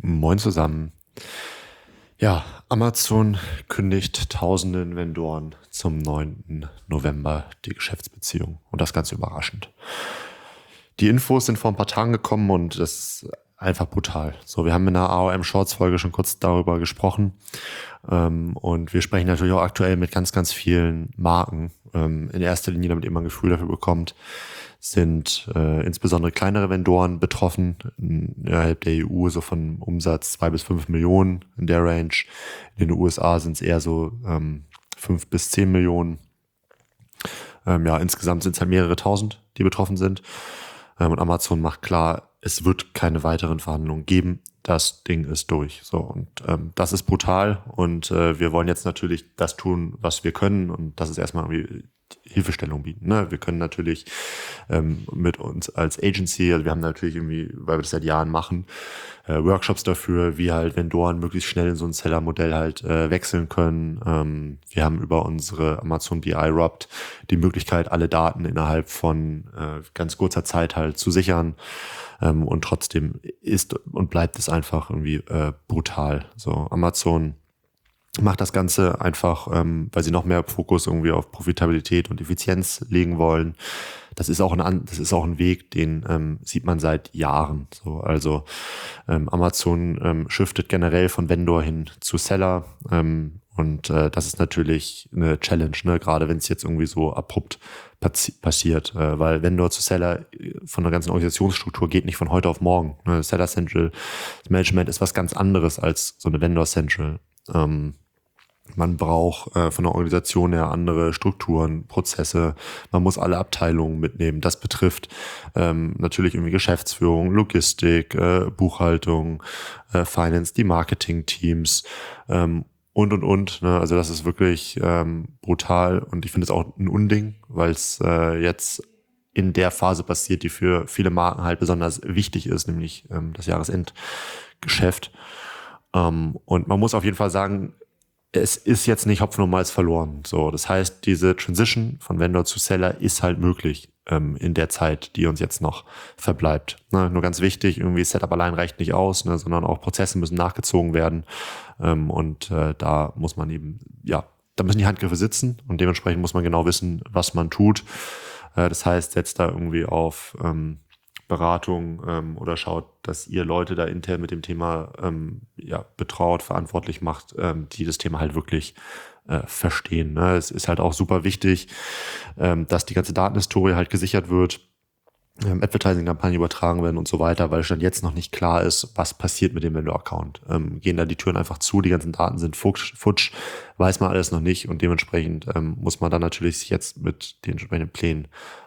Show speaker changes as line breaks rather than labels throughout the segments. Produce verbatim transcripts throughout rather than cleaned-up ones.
Moin zusammen. Ja, Amazon kündigt tausenden Vendoren zum neunten November die Geschäftsbeziehung und das ganz überraschend. Die Infos sind vor ein paar Tagen gekommen und das ist einfach brutal. So, wir haben in der A O M Shorts Folge schon kurz darüber gesprochen ähm, und wir sprechen natürlich auch aktuell mit ganz, ganz vielen Marken. Ähm, in erster Linie, damit ihr mal ein Gefühl dafür bekommt, sind äh, insbesondere kleinere Vendoren betroffen, innerhalb der E U so von Umsatz zwei bis fünf Millionen in der Range. In den U S A sind es eher so ähm, fünf bis zehn Millionen. Ähm, ja, insgesamt sind es halt mehrere tausend, die betroffen sind. Ähm, und Amazon macht klar, es wird keine weiteren Verhandlungen geben. Das Ding ist durch. So, und ähm, das ist brutal. Und äh, wir wollen jetzt natürlich das tun, was wir können. Und das ist erstmal irgendwie Hilfestellung bieten. Ne? Wir können natürlich ähm, mit uns als Agency, also wir haben natürlich irgendwie, weil wir das seit Jahren machen, äh, Workshops dafür, wie halt Vendoren möglichst schnell in so ein Seller-Modell halt äh, wechseln können. Ähm, wir haben über unsere Amazon B I Wrapped die Möglichkeit, alle Daten innerhalb von äh, ganz kurzer Zeit halt zu sichern. Ähm, und trotzdem ist und bleibt es einfach irgendwie äh, brutal. So, Amazon macht das Ganze einfach, ähm, weil sie noch mehr Fokus irgendwie auf Profitabilität und Effizienz legen wollen. Das ist auch ein, das ist auch ein Weg, den ähm, sieht man seit Jahren. So, also ähm, Amazon ähm, shiftet generell von Vendor hin zu Seller. Ähm, und äh, das ist natürlich eine Challenge, ne? Gerade wenn es jetzt irgendwie so abrupt passi- passiert, äh, weil Vendor zu Seller von der ganzen Organisationsstruktur geht nicht von heute auf morgen. Ne? Seller Central, das Management ist was ganz anderes als so eine Vendor Central. Ähm, man braucht äh, von der Organisation her andere Strukturen, Prozesse. Man muss alle Abteilungen mitnehmen. Das betrifft ähm, natürlich irgendwie Geschäftsführung, Logistik, äh, Buchhaltung, äh, Finance, die Marketing-Teams ähm, und, und, und. Ne? Also das ist wirklich ähm, brutal und ich finde es auch ein Unding, weil es äh, jetzt in der Phase passiert, die für viele Marken halt besonders wichtig ist, nämlich ähm, das Jahresendgeschäft. Ähm, und man muss auf jeden Fall sagen, es ist jetzt nicht Hopfen und Malz verloren. So, das heißt, diese Transition von Vendor zu Seller ist halt möglich ähm, in der Zeit, die uns jetzt noch verbleibt. Ne, nur ganz wichtig, irgendwie Setup allein reicht nicht aus, ne, sondern auch Prozesse müssen nachgezogen werden. Ähm, und äh, da muss man eben, ja, da müssen die Handgriffe sitzen und dementsprechend muss man genau wissen, was man tut. Äh, das heißt, setzt da irgendwie auf ähm, Beratung ähm, oder schaut, dass ihr Leute da intern mit dem Thema ähm, ja, betraut, verantwortlich macht, ähm, die das Thema halt wirklich äh, verstehen. Ne? Es ist halt auch super wichtig, ähm, dass die ganze Datenhistorie halt gesichert wird, ähm, Advertising-Kampagnen übertragen werden und so weiter, weil schon jetzt noch nicht klar ist, was passiert mit dem Vendor-Account. Ähm, gehen da die Türen einfach zu, die ganzen Daten sind futsch, futsch weiß man alles noch nicht und dementsprechend ähm, muss man dann natürlich sich jetzt mit den entsprechenden Plänen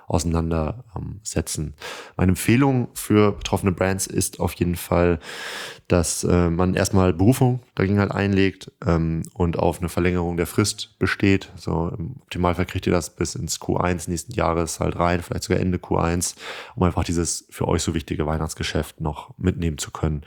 auseinandersetzen. Meine Empfehlung für betroffene Brands ist auf jeden Fall, dass äh, man erstmal Berufung dagegen halt einlegt ähm, und auf eine Verlängerung der Frist besteht. So im Optimalfall kriegt ihr das bis ins Q eins nächsten Jahres halt rein, vielleicht sogar Ende Q eins, um einfach dieses für euch so wichtige Weihnachtsgeschäft noch mitnehmen zu können.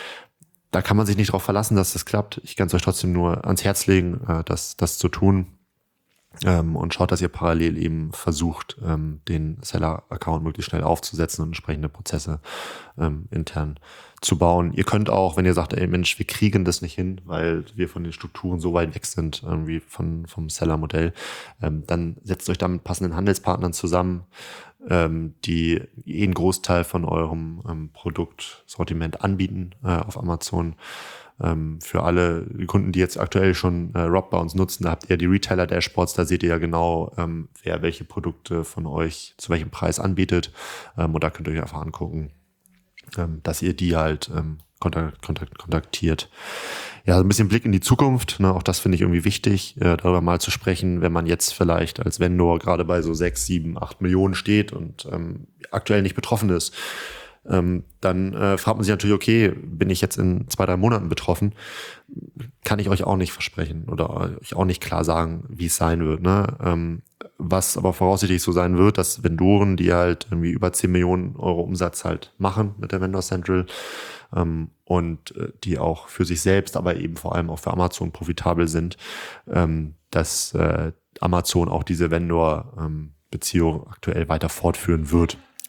Da kann man sich nicht darauf verlassen, dass das klappt. Ich kann es euch trotzdem nur ans Herz legen, äh, das, das zu tun. Ähm, und schaut, dass ihr parallel eben versucht, ähm, den Seller-Account möglichst schnell aufzusetzen und entsprechende Prozesse ähm, intern zu bauen. Ihr könnt auch, wenn ihr sagt, ey Mensch, wir kriegen das nicht hin, weil wir von den Strukturen so weit weg sind, irgendwie von, vom Seller-Modell, ähm, dann setzt euch da mit passenden Handelspartnern zusammen, ähm, die eh einen Großteil von eurem ähm, Produktsortiment anbieten äh, auf Amazon. Ähm, für alle Kunden, die jetzt aktuell schon äh, Rob bei uns nutzen, da habt ihr die Retailer-Dashboards, da seht ihr ja genau, ähm, wer welche Produkte von euch zu welchem Preis anbietet. Ähm, und da könnt ihr euch einfach angucken, ähm, dass ihr die halt ähm, kontakt, kontakt, kontaktiert. Ja, so ein bisschen Blick in die Zukunft, ne? Auch das finde ich irgendwie wichtig, äh, darüber mal zu sprechen, wenn man jetzt vielleicht als Vendor gerade bei so sechs, sieben, acht Millionen steht und ähm, aktuell nicht betroffen ist. Ähm, dann äh, fragt man sich natürlich, okay, bin ich jetzt in zwei, drei Monaten betroffen? Kann ich euch auch nicht versprechen oder euch auch nicht klar sagen, wie es sein wird. Ne? Ähm, was aber voraussichtlich so sein wird, dass Vendoren, die halt irgendwie über zehn Millionen Euro Umsatz halt machen mit der Vendor Central ähm, und äh, die auch für sich selbst, aber eben vor allem auch für Amazon profitabel sind, ähm, dass äh, Amazon auch diese Vendor-Beziehung aktuell weiter fortführen wird.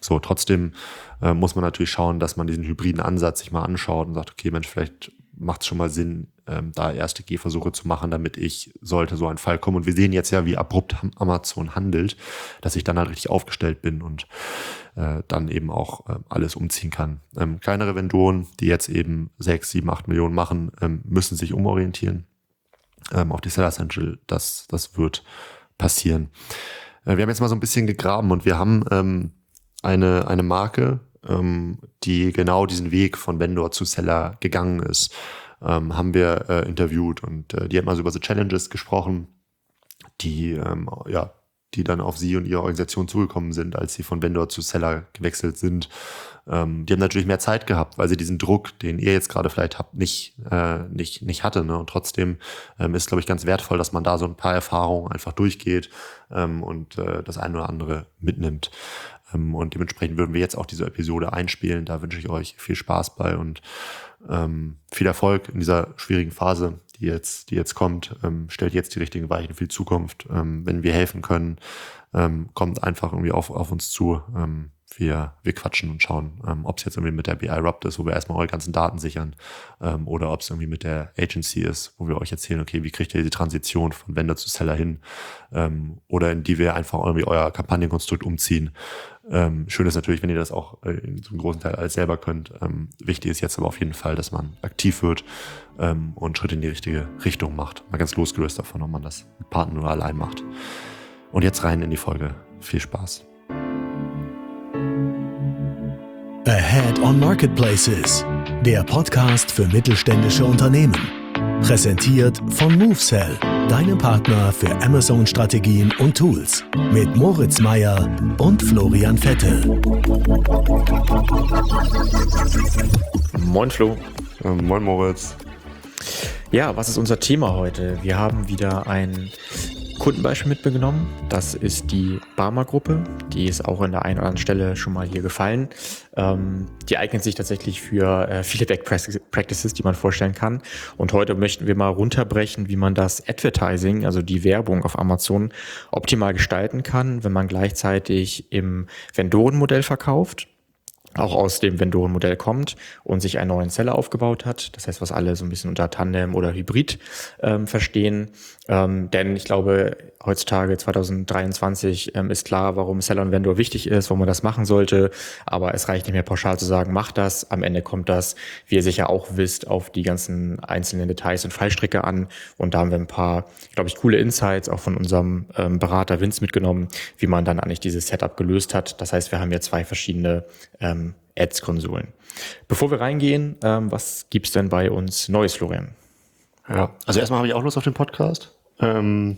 So, trotzdem äh, muss man natürlich schauen, dass man diesen hybriden Ansatz sich mal anschaut und sagt, okay, Mensch, vielleicht macht es schon mal Sinn, ähm, da erste Gehversuche zu machen, damit ich, sollte so ein Fall kommen. Und wir sehen jetzt ja, wie abrupt Amazon handelt, dass ich dann halt richtig aufgestellt bin und äh, dann eben auch äh, alles umziehen kann. Ähm, kleinere Vendoren, die jetzt eben sechs, sieben, acht Millionen machen, ähm, müssen sich umorientieren ähm, auf die Seller Central. Das, das wird passieren. Äh, wir haben jetzt mal so ein bisschen gegraben und wir haben ähm, eine, eine Marke, ähm, die genau diesen Weg von Vendor zu Seller gegangen ist, ähm, haben wir äh, interviewt und äh, die hat mal so über The Challenges gesprochen, die ähm, ja, die dann auf sie und ihre Organisation zugekommen sind, als sie von Vendor zu Seller gewechselt sind. Ähm, die haben natürlich mehr Zeit gehabt, weil sie diesen Druck, den ihr jetzt gerade vielleicht habt, nicht, äh, nicht, nicht hatte. Ne? Und trotzdem ähm, ist, glaube ich, ganz wertvoll, dass man da so ein paar Erfahrungen einfach durchgeht ähm, und äh, das eine oder andere mitnimmt. Ähm, und dementsprechend würden wir jetzt auch diese Episode einspielen. Da wünsche ich euch viel Spaß bei und ähm, viel Erfolg in dieser schwierigen Phase, die jetzt, die jetzt kommt. Ähm, stellt jetzt die richtigen Weichen für die Zukunft. Ähm, wenn wir helfen können, ähm, kommt einfach irgendwie auf, auf uns zu. Ähm, wir, wir quatschen und schauen, ähm, ob es jetzt irgendwie mit der B I Rupt ist, wo wir erstmal eure ganzen Daten sichern, ähm, oder ob es irgendwie mit der Agency ist, wo wir euch erzählen, okay, wie kriegt ihr die Transition von Vendor zu Seller hin, ähm, oder in die wir einfach irgendwie euer Kampagnenkonstrukt umziehen. Ähm, schön ist natürlich, wenn ihr das auch äh, in so einem großen Teil alles selber könnt. Ähm, wichtig ist jetzt aber auf jeden Fall, dass man aktiv wird ähm, und Schritte in die richtige Richtung macht. Mal ganz losgelöst davon, ob man das mit Partnern oder allein macht. Und jetzt rein in die Folge. Viel Spaß.
Ahead on Marketplaces, der Podcast für mittelständische Unternehmen. Präsentiert von MoveSell, deinem Partner für Amazon-Strategien und Tools. Mit Moritz Meyer und Florian Vettel.
Moin Flo.
Ähm, moin Moritz.
Ja, was ist unser Thema heute? Wir haben wieder ein Kundenbeispiel mitgenommen. Das ist die Barmer-Gruppe. Die ist auch an der einen oder anderen Stelle schon mal hier gefallen. Ähm, die eignet sich tatsächlich für äh, viele Best Practices, die man vorstellen kann. Und heute möchten wir mal runterbrechen, wie man das Advertising, also die Werbung auf Amazon, optimal gestalten kann, wenn man gleichzeitig im Vendorenmodell verkauft, auch aus dem Vendorenmodell kommt und sich einen neuen Seller aufgebaut hat. Das heißt, was alle so ein bisschen unter Tandem oder Hybrid ähm, verstehen. Ähm, denn ich glaube, heutzutage zwanzig dreiundzwanzig ähm, ist klar, warum Seller und Vendor wichtig ist, warum man das machen sollte. Aber es reicht nicht mehr pauschal zu sagen, macht das. Am Ende kommt das, wie ihr sicher auch wisst, auf die ganzen einzelnen Details und Fallstricke an. Und da haben wir ein paar, glaube ich, coole Insights auch von unserem ähm, Berater Vince mitgenommen, wie man dann eigentlich dieses Setup gelöst hat. Das heißt, wir haben hier zwei verschiedene ähm, Ads-Konsolen. Bevor wir reingehen, ähm, was gibt's denn bei uns Neues, Florian?
Ja, also erstmal habe ich auch Lust auf den Podcast. Ähm,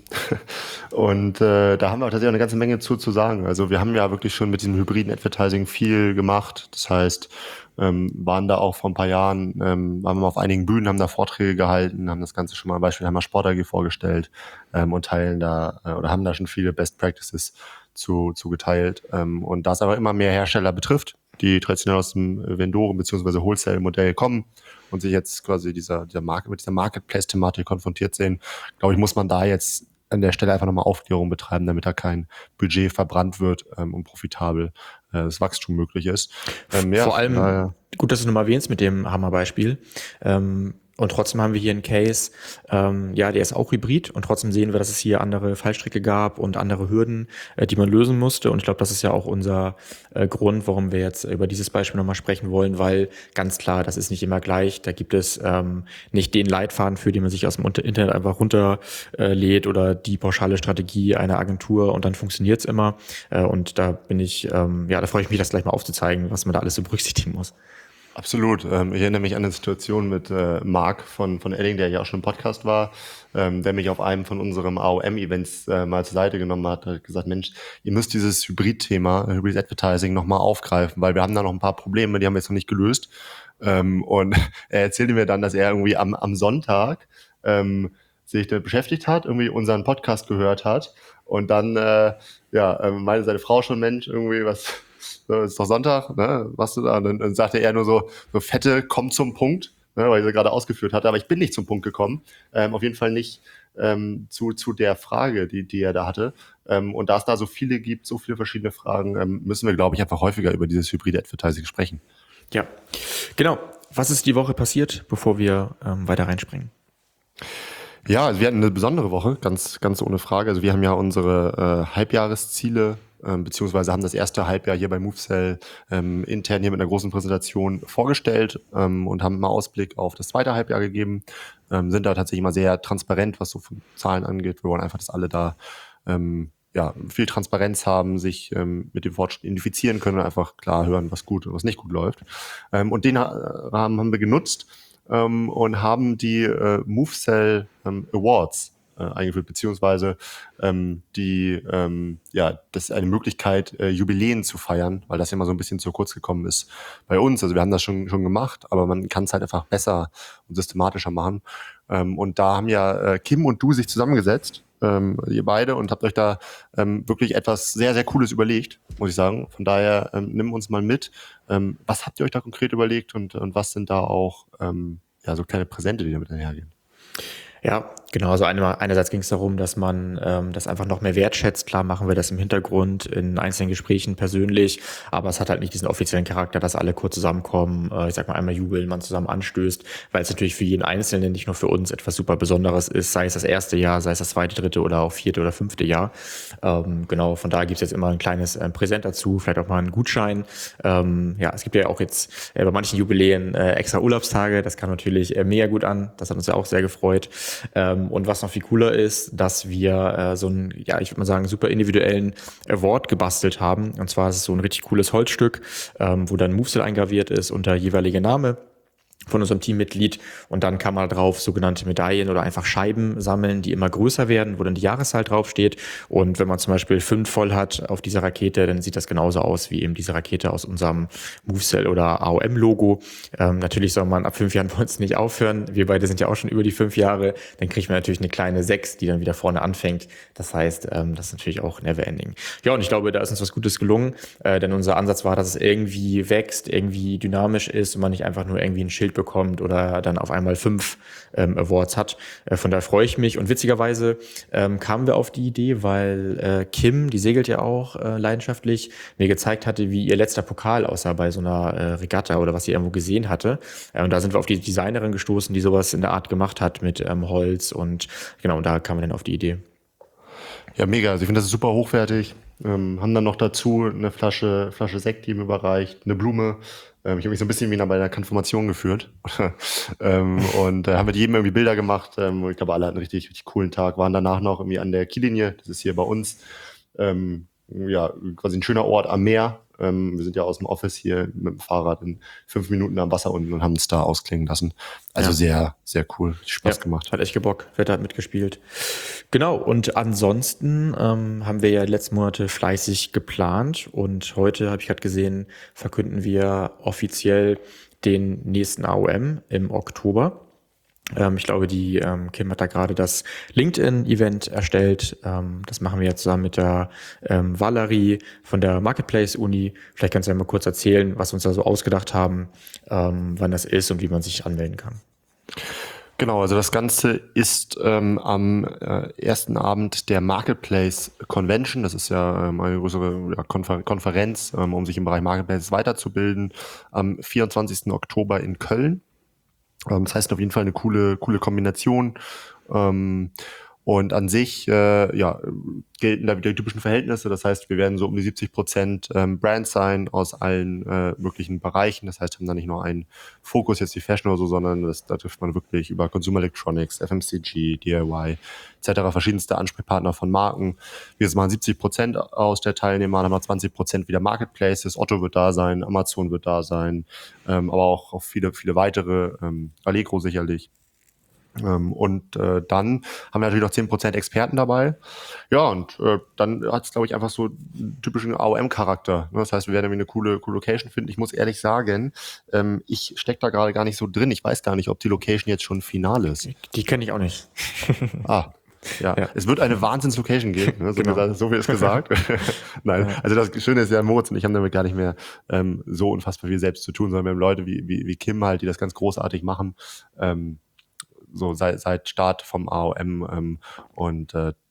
und äh, da haben wir auch tatsächlich eine ganze Menge zu, zu sagen. Also wir haben ja wirklich schon mit diesem hybriden Advertising viel gemacht. Das heißt, ähm, waren da auch vor ein paar Jahren, ähm, waren wir auf einigen Bühnen, haben da Vorträge gehalten, haben das Ganze schon mal, Beispiel haben wir Sport A G vorgestellt ähm, und teilen da äh, oder haben da schon viele Best Practices zu, zu geteilt. Ähm, und da es aber immer mehr Hersteller betrifft, die traditionell aus dem Vendoren- bzw. Wholesale-Modell kommen und sich jetzt quasi dieser, dieser Marke, mit dieser Marketplace-Thematik konfrontiert sehen, glaube ich, muss man da jetzt an der Stelle einfach nochmal Aufklärung betreiben, damit da kein Budget verbrannt wird ähm, und profitabel äh, das Wachstum möglich ist.
Ähm, ja, Vor allem, daher, gut, dass du nochmal erwähnst mit dem Hammerbeispiel. Ähm, Und trotzdem haben wir hier einen Case, ähm, ja, der ist auch hybrid und trotzdem sehen wir, dass es hier andere Fallstricke gab und andere Hürden, äh, die man lösen musste. Und ich glaube, das ist ja auch unser äh, Grund, warum wir jetzt über dieses Beispiel nochmal sprechen wollen, weil ganz klar, das ist nicht immer gleich. Da gibt es ähm, nicht den Leitfaden, für den man sich aus dem Internet einfach runterlädt äh, oder die pauschale Strategie einer Agentur und dann funktioniert's immer. Äh, und da bin ich, ähm, ja, da freue ich mich, das gleich mal aufzuzeigen, was man da alles so berücksichtigen muss.
Absolut. Ich erinnere mich an eine Situation mit äh, Marc von, von Edding, der ja auch schon im Podcast war, ähm, der mich auf einem von unserem A O M-Events äh, mal zur Seite genommen hat, hat gesagt, Mensch, ihr müsst dieses Hybrid-Thema, Hybrid Advertising nochmal aufgreifen, weil wir haben da noch ein paar Probleme, die haben wir jetzt noch nicht gelöst. Ähm, und er erzählte mir dann, dass er irgendwie am, am Sonntag ähm, sich da beschäftigt hat, irgendwie unseren Podcast gehört hat und dann äh, ja meinte seine Frau schon, Mensch, irgendwie was... So, ist doch Sonntag, ne? Was du da? Und dann, dann sagte er nur so, so fette, komm zum Punkt, ne? Weil ich sie gerade ausgeführt hatte. Aber ich bin nicht zum Punkt gekommen. Ähm, auf jeden Fall nicht ähm, zu, zu der Frage, die, die er da hatte. Ähm, und da es da so viele gibt, so viele verschiedene Fragen, ähm, müssen wir, glaube ich, einfach häufiger über dieses hybride Advertising sprechen.
Ja, genau. Was ist die Woche passiert, bevor wir ähm, weiter reinspringen?
Ja, also wir hatten eine besondere Woche, ganz, ganz ohne Frage. Also wir haben ja unsere äh, Halbjahresziele, ähm, beziehungsweise haben das erste Halbjahr hier bei MoveSell ähm, intern hier mit einer großen Präsentation vorgestellt ähm, und haben mal Ausblick auf das zweite Halbjahr gegeben. Ähm, sind da tatsächlich mal sehr transparent, was so von Zahlen angeht. Wir wollen einfach, dass alle da ähm, ja, viel Transparenz haben, sich ähm, mit dem Fortschritt identifizieren können und einfach klar hören, was gut und was nicht gut läuft. Ähm, und den Rahmen haben wir genutzt ähm, und haben die äh, MoveSell ähm, Awards äh, eingeführt, beziehungsweise ähm, die, ähm, ja, das ist eine Möglichkeit, äh, Jubiläen zu feiern, weil das ja immer so ein bisschen zu kurz gekommen ist bei uns. Also wir haben das schon schon gemacht, aber man kann es halt einfach besser und systematischer machen. Ähm, und da haben ja äh, Kim und du sich zusammengesetzt, ähm, ihr beide, und habt euch da ähm, wirklich etwas sehr, sehr Cooles überlegt, muss ich sagen. Von daher ähm, nimm uns mal mit. Ähm, was habt ihr euch da konkret überlegt und, und was sind da auch ähm, ja, so kleine Präsente, die damit einhergehen?
Ja, genau. Also eine, einerseits ging es darum, dass man ähm, das einfach noch mehr wertschätzt. Klar machen wir das im Hintergrund in einzelnen Gesprächen persönlich, aber es hat halt nicht diesen offiziellen Charakter, dass alle kurz zusammenkommen, äh, ich sag mal einmal jubeln, man zusammen anstößt, weil es natürlich für jeden Einzelnen, nicht nur für uns, etwas super Besonderes ist, sei es das erste Jahr, sei es das zweite, dritte oder auch vierte oder fünfte Jahr. Ähm, genau, von daher gibt es jetzt immer ein kleines äh, Präsent dazu, vielleicht auch mal einen Gutschein. Ähm, ja, es gibt ja auch jetzt äh, bei manchen Jubiläen äh, extra Urlaubstage, das kam natürlich äh, mega gut an, das hat uns ja auch sehr gefreut. Ähm, und was noch viel cooler ist, dass wir äh, so einen, ja, ich würde mal sagen, super individuellen Award gebastelt haben. Und zwar ist es so ein richtig cooles Holzstück, ähm, wo dann MoveSell eingraviert ist und der jeweilige Name von unserem Teammitglied, und dann kann man drauf sogenannte Medaillen oder einfach Scheiben sammeln, die immer größer werden, wo dann die Jahreszahl draufsteht. Und wenn man zum Beispiel fünf voll hat auf dieser Rakete, dann sieht das genauso aus wie eben diese Rakete aus unserem MoveSell oder A O M-Logo. Ähm, natürlich soll man ab fünf Jahren bei uns nicht aufhören. Wir beide sind ja auch schon über die fünf Jahre. Dann kriegt man natürlich eine kleine sechs, die dann wieder vorne anfängt. Das heißt, ähm, das ist natürlich auch never ending. Ja, und ich glaube, da ist uns was Gutes gelungen, äh, denn unser Ansatz war, dass es irgendwie wächst, irgendwie dynamisch ist und man nicht einfach nur irgendwie ein Schild bekommt oder dann auf einmal fünf ähm, Awards hat. Äh, von daher freue ich mich. Und witzigerweise ähm, kamen wir auf die Idee, weil äh, Kim, die segelt ja auch äh, leidenschaftlich, mir gezeigt hatte, wie ihr letzter Pokal aussah bei so einer äh, Regatta oder was sie irgendwo gesehen hatte. Äh, und da sind wir auf die Designerin gestoßen, die sowas in der Art gemacht hat mit ähm, Holz, und genau, und da kamen wir dann auf die Idee.
Ja, mega. Also ich finde, das ist super hochwertig. Ähm, haben dann noch dazu eine Flasche, Flasche Sekt, die ihm überreicht, eine Blume. Ähm, ich habe mich so ein bisschen wie bei einer Konfirmation geführt. ähm, und äh, haben mit jedem irgendwie Bilder gemacht. Ähm, ich glaube, alle hatten einen richtig, richtig coolen Tag. Waren danach noch irgendwie an der Kiellinie. Das ist hier bei uns. Ähm, ja, quasi ein schöner Ort am Meer. Ähm, wir sind ja aus dem Office hier mit dem Fahrrad in fünf Minuten am Wasser unten und haben es da ausklingen lassen. Also ja, sehr, sehr cool. Spaß
ja,
gemacht.
Hat echt gebockt. Wetter hat mitgespielt. Genau. Und ansonsten ähm, haben wir ja die letzten Monate fleißig geplant, und heute, habe ich gerade gesehen, verkünden wir offiziell den nächsten A O M im Oktober. Ähm, ich glaube, die ähm, Kim hat da gerade das LinkedIn-Event erstellt. Ähm, das machen wir jetzt zusammen mit der ähm, Valerie von der Marketplace-Uni. Vielleicht kannst du ja mal kurz erzählen, was wir uns da so ausgedacht haben, ähm, wann das ist und wie man sich anmelden kann.
Genau, also das Ganze ist ähm, am äh, ersten Abend der Marketplace Convention. Das ist ja ähm, eine größere ja, Konfer- Konferenz, ähm, um sich im Bereich Marketplace weiterzubilden, am vierundzwanzigsten Oktober in Köln. Das heißt auf jeden Fall eine coole, coole Kombination. Ähm, und an sich äh, ja, gelten da wieder die typischen Verhältnisse. Das heißt, wir werden so um die siebzig Prozent ähm, Brands sein aus allen äh, möglichen Bereichen. Das heißt, wir haben da nicht nur einen Fokus, jetzt die Fashion oder so, sondern das, da trifft man wirklich über Consumer Electronics, F M C G, D I Y et cetera verschiedenste Ansprechpartner von Marken. Wir machen siebzig Prozent aus der Teilnehmer, dann haben wir zwanzig Prozent wieder Marketplaces. Otto wird da sein, Amazon wird da sein, ähm, aber auch, auch viele, viele weitere, ähm, Allegro sicherlich. Ähm, und äh, dann haben wir natürlich noch zehn Prozent Experten dabei. Ja, und äh, dann hat es, glaube ich, einfach so einen typischen A O M-Charakter. Das heißt, wir werden irgendwie eine coole, coole Location finden. Ich muss ehrlich sagen, ähm, ich stecke da gerade gar nicht so drin. Ich weiß gar nicht, ob die Location jetzt schon final ist.
Die kenne ich auch nicht.
ah, ja. ja. Es wird eine Wahnsinns-Location geben, ne? so, genau. gesagt, so wie es gesagt. Nein, ja. Also das Schöne ist ja, Moritz und ich haben damit gar nicht mehr ähm, so unfassbar viel selbst zu tun, sondern wir haben Leute wie, wie, wie Kim halt, die das ganz großartig machen. Ähm, so seit, seit Start vom A O M ähm, und äh,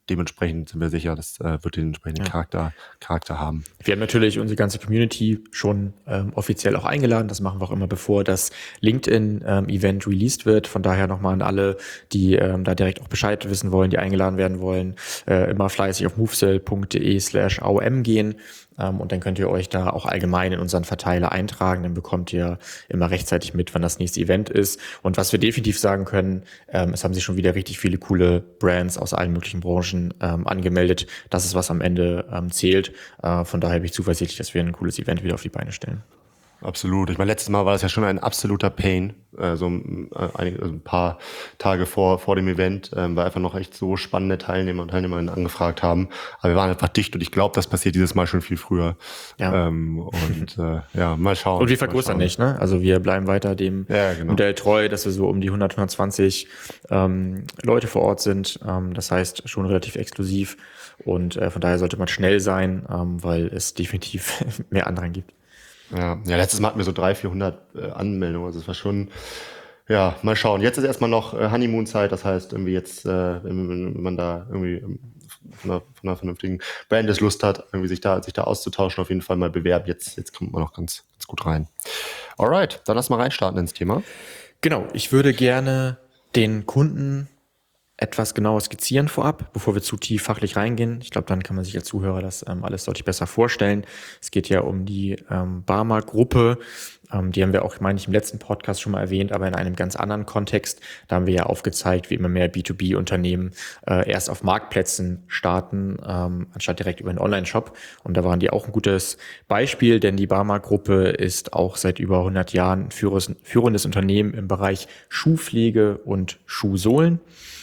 dementsprechend sind wir sicher, das äh, wird den entsprechenden
Ja.
Charakter, Charakter haben.
Wir haben natürlich unsere ganze Community schon ähm, offiziell auch eingeladen. Das machen wir auch immer, bevor das LinkedIn-Event ähm, released wird. Von daher nochmal an alle, die ähm, da direkt auch Bescheid wissen wollen, die eingeladen werden wollen, äh, immer fleißig auf movesell.de slash AOM gehen. Ähm, und dann könnt ihr euch da auch allgemein in unseren Verteiler eintragen. Dann bekommt ihr immer rechtzeitig mit, wann das nächste Event ist. Und was wir definitiv sagen können, ähm, es haben sich schon wieder richtig viele coole Brands aus allen möglichen Branchen ähm, angemeldet. Das ist, was am Ende ähm, zählt. Äh, von daher bin ich zuversichtlich, dass wir ein cooles Event wieder auf die Beine stellen.
Absolut. Ich meine, letztes Mal war das ja schon ein absoluter Pain. Also ein, ein, ein paar Tage vor, vor dem Event, ähm, weil einfach noch echt so spannende Teilnehmer und Teilnehmerinnen angefragt haben. Aber wir waren einfach dicht und ich glaube, das passiert dieses Mal schon viel früher.
Ja.
Ähm, und äh, ja, mal schauen.
Und wir vergrößern nicht, ne? Also wir bleiben weiter dem
Ja, genau.
Modell treu, dass wir so um die hundert, hundertzwanzig ähm, Leute vor Ort sind. Ähm, das heißt, schon relativ exklusiv. Und äh, von daher sollte man schnell sein, ähm, weil es definitiv mehr Andrang gibt.
Ja, ja, letztes Mal hatten wir so dreihundert, vierhundert äh, Anmeldungen, also es war schon, ja, mal schauen. Jetzt ist erstmal noch äh, Honeymoon-Zeit, das heißt irgendwie jetzt, äh, wenn, wenn man da irgendwie ähm, von einer, von einer vernünftigen Brand es Lust hat, irgendwie sich da, sich da auszutauschen, auf jeden Fall mal bewerben. Jetzt, jetzt kommt man noch ganz, ganz gut rein. Alright, dann lass mal reinstarten ins Thema.
Genau, ich würde gerne den Kunden etwas genauer skizzieren vorab, bevor wir zu tief fachlich reingehen. Ich glaube, dann kann man sich als Zuhörer das ähm, alles deutlich besser vorstellen. Es geht ja um die ähm, Barmer-Gruppe. Ähm, die haben wir auch, meine ich, im letzten Podcast schon mal erwähnt, aber in einem ganz anderen Kontext. Da haben wir ja aufgezeigt, wie immer mehr B zwei B-Unternehmen äh, erst auf Marktplätzen starten, ähm, anstatt direkt über einen Online-Shop. Und da waren die auch ein gutes Beispiel, denn die Barmer-Gruppe ist auch seit über hundert Jahren führendes, führendes Unternehmen im Bereich Schuhpflege und Schuhsohlen.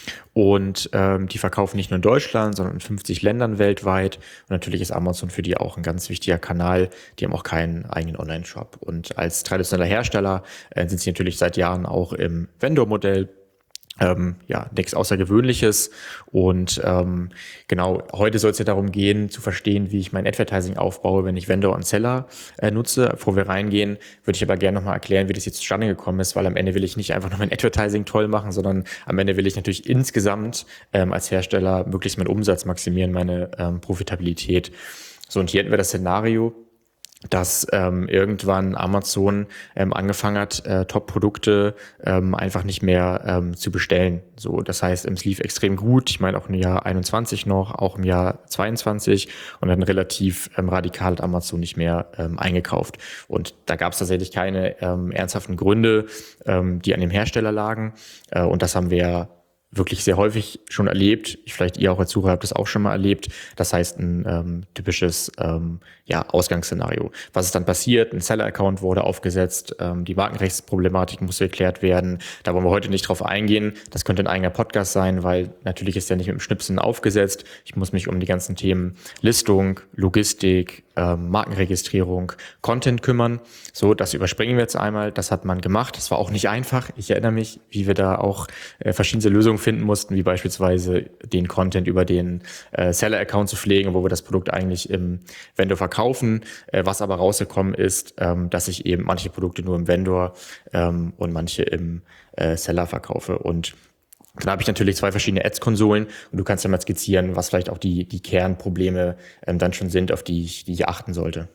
Und ähm, die verkaufen nicht nur in Deutschland, sondern in fünfzig Ländern weltweit. Und natürlich ist Amazon für die auch ein ganz wichtiger Kanal. Die haben auch keinen eigenen Online-Shop. Und als traditioneller Hersteller äh, sind sie natürlich seit Jahren auch im Vendor-Modell. Ähm, ja, nichts Außergewöhnliches. Und ähm, genau, heute soll es ja darum gehen, zu verstehen, wie ich mein Advertising aufbaue, wenn ich Vendor und Seller äh, nutze. Bevor wir reingehen, würde ich aber gerne nochmal erklären, wie das jetzt zustande gekommen ist, weil am Ende will ich nicht einfach nur mein Advertising toll machen, sondern am Ende will ich natürlich insgesamt ähm, als Hersteller möglichst meinen Umsatz maximieren, meine ähm, Profitabilität. So, und hier hätten wir das Szenario, dass ähm, irgendwann Amazon ähm, angefangen hat, äh, Top-Produkte ähm, einfach nicht mehr ähm, zu bestellen. So, das heißt, es lief extrem gut. Ich meine auch im Jahr einundzwanzig noch, auch im Jahr zweiundzwanzig und dann relativ ähm, radikal hat Amazon nicht mehr ähm, eingekauft. Und da gab es tatsächlich keine ähm, ernsthaften Gründe, ähm, die an dem Hersteller lagen. Äh, und das haben wir wirklich sehr häufig schon erlebt. Ich, vielleicht ihr auch als Zuhörer habt das auch schon mal erlebt. Das heißt, ein ähm, typisches ähm, ja, Ausgangsszenario. Was ist dann passiert? Ein Seller-Account wurde aufgesetzt, ähm, die Markenrechtsproblematik musste geklärt werden. Da wollen wir heute nicht drauf eingehen. Das könnte ein eigener Podcast sein, weil natürlich ist ja nicht mit dem Schnipsen aufgesetzt. Ich muss mich um die ganzen Themen Listung, Logistik, ähm, Markenregistrierung, Content kümmern. So, das überspringen wir jetzt einmal. Das hat man gemacht. Das war auch nicht einfach. Ich erinnere mich, wie wir da auch äh, verschiedene Lösungen finden mussten, wie beispielsweise den Content über den äh, Seller-Account zu pflegen, wo wir das Produkt eigentlich im Vendor verkaufen. Äh, was aber rausgekommen ist, ähm, dass ich eben manche Produkte nur im Vendor ähm, und manche im äh, Seller verkaufe. Und dann habe ich natürlich zwei verschiedene Ads-Konsolen und du kannst ja mal skizzieren, was vielleicht auch die, die Kernprobleme ähm, dann schon sind, auf die ich, die ich achten sollte.